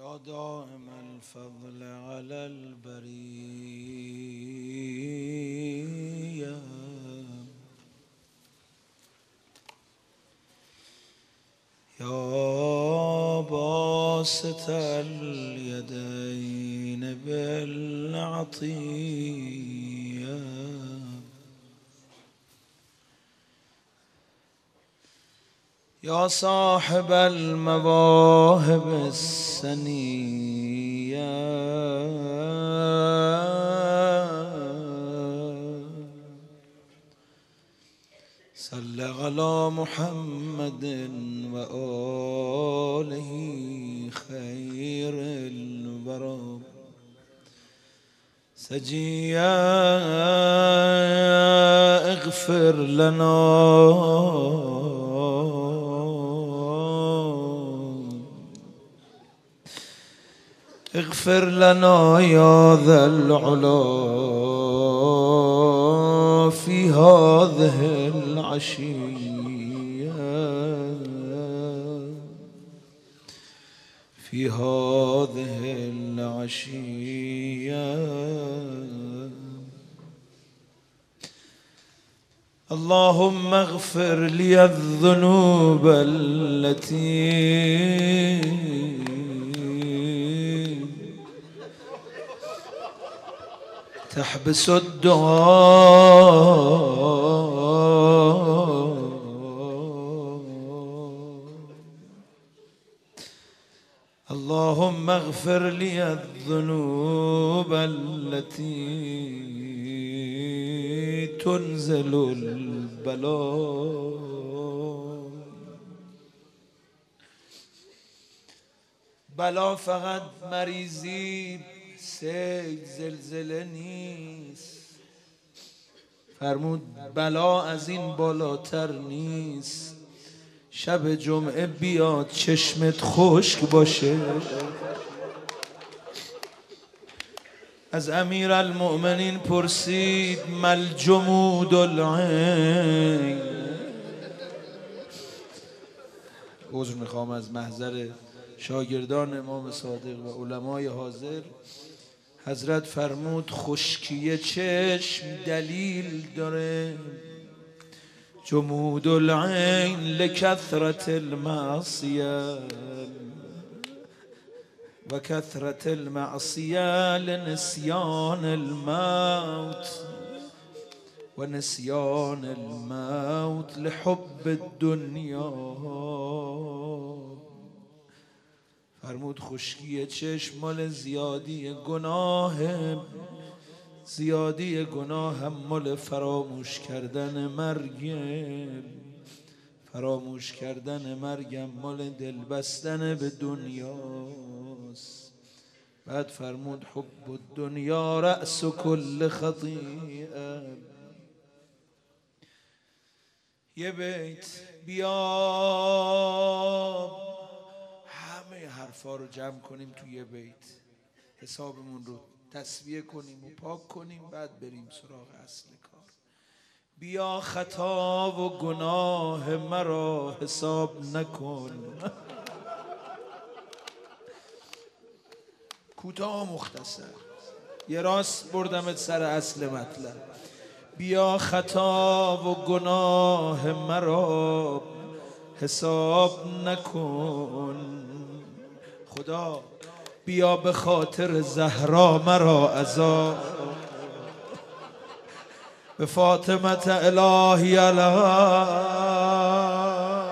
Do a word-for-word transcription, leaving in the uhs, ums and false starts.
يا دائم الفضل على البرية يا باسط اليدين بالعطية يا صاحب المواهب السنية صل على محمد وآله خير الورى سجيا اغفر لنا اغفر لنا يا ذا العلا في هذه العشية في هذه العشية اللهم اغفر لي الذنوب التي تحبس الدعاء اللهم اغفر لي الذنوب التي تنزل البلاء. بلا فقط مریضی سیل زلزله نیست، فرمود بلا از این بالاتر نیست. شب جمعه بیاد چشمت خشک باشه. از امیر المؤمنین پرسید مل جمود العین. عذر میخوام از محضر شاگردان امام صادق و علمای حاضر. حضرت فرمود خشکی چشم دلیل داره. جمود العین لکثرت المعصیه و کثرت المعصیه لنسیان الموت و نسیان الموت لحب الدنیا. فرمود خشکی چشم مال زیادی گناه، زیادی گناه هم مال فراموش کردن مرگ، فراموش کردن مرگم مال دل بستن به دنیاست. بعد فرمود حب الدنیا رأس کل خطیئه. یه بیت بیا همه حرفا رو جمع کنیم توی یه بیت، حسابمون رو تسویه کنیم و پاک کنیم، بعد بریم سراغ اصل کار. بیا خطا و گناه مرا حساب نکن. کوتاه و مختصر، یه راست بردمت سر اصل مطلب. بیا خطا و گناه مرا حساب نکن. خدا بیا به خاطر زهرا مرا عذاب. به فاطمه الهی علیها